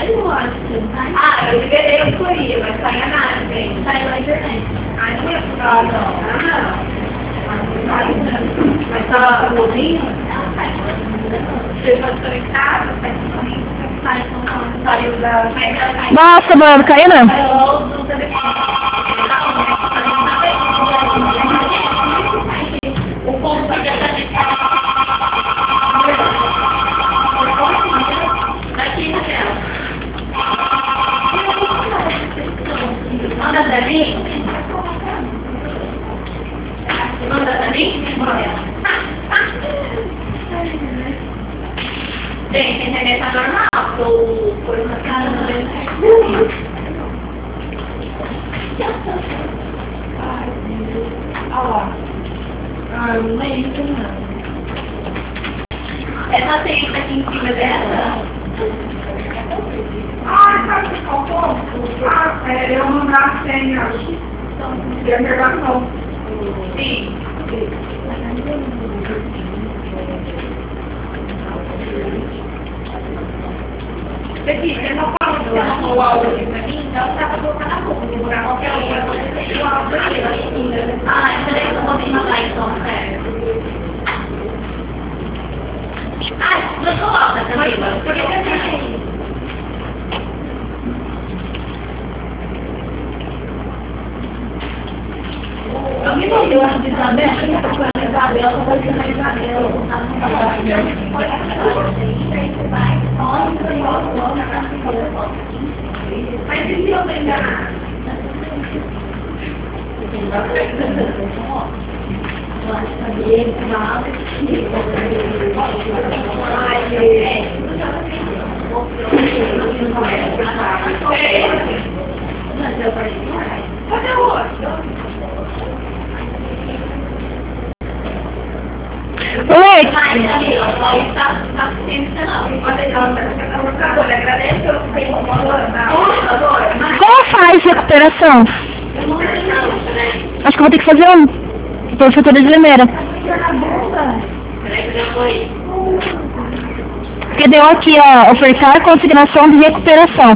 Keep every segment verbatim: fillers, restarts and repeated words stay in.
eu acho que não sai. Ah, eu liberei a euforia, mas sai a nada, gente. Sai lá na internet. Ah, não é? Ah, não. Ah, não. Mas tá bonzinho? Você vai conectar, vai saiu da... Nossa, mano, caiu não. O ponto vai estar aqui na tela. Manda pra mim? Manda pra mim? Gente, a internet tá normal, tô por uma casa no mesmo. Ai, Deus. Olha lá. Ah, não é isso, não. Essa tenta aqui em cima dela. Ah, sabe o que faltou? Ah, é eu mandar a senha. E a gravação. Sim. Aqui, você não fala que você não o áudio aqui pra mim, então você vai colocar na boca, vou colocar qualquer outra, você tem o áudio aqui, eu acho que... Ah, então daí eu vou mandar então, sério. Ah, não coloca também, mano, por que você acha isso? Eu me dou a de Isabel, a Isabel, eu vou dizer a Isabel, eu vou estar no trabalho. Mas e se eu me enganar? Cadê o outro? Oi! Como faz recuperação? Acho que eu vou ter que fazer um. Professora de Limeira. Porque deu aqui, ó, ofertar consignação de recuperação.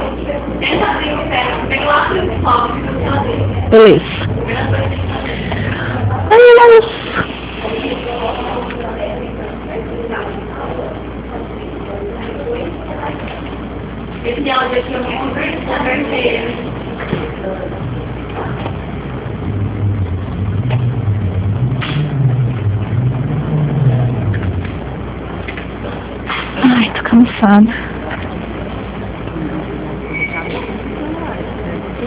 Beleza. Ai, Esse áudio aqui eu vou conversar vermelho. ai, tô cansada.